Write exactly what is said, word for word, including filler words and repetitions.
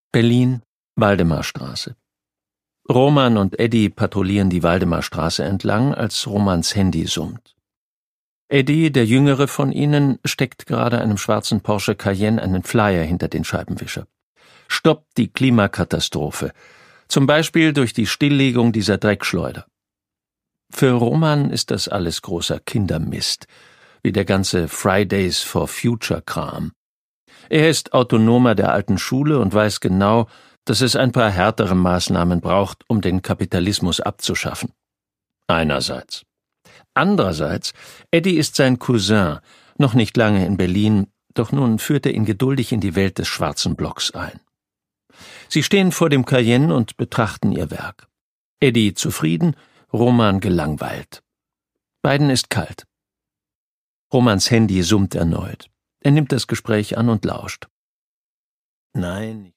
Berlin, Waldemarstraße. Roman und Eddie patrouillieren die Waldemarstraße entlang, als Romans Handy summt. Eddie, der jüngere von ihnen, steckt gerade einem schwarzen Porsche Cayenne einen Flyer hinter den Scheibenwischer. Stoppt die Klimakatastrophe, zum Beispiel durch die Stilllegung dieser Dreckschleuder. Für Roman ist das alles großer Kindermist, wie der ganze Fridays for Future Kram. Er ist Autonomer der alten Schule und weiß genau, dass es ein paar härtere Maßnahmen braucht, um den Kapitalismus abzuschaffen. Einerseits. Andererseits, Eddie ist sein Cousin, noch nicht lange in Berlin, doch nun führt er ihn geduldig in die Welt des schwarzen Blocks ein. Sie stehen vor dem Cayenne und betrachten ihr Werk. Eddie zufrieden, Roman gelangweilt. Beiden ist kalt. Romans Handy summt erneut. Er nimmt das Gespräch an und lauscht. Nein,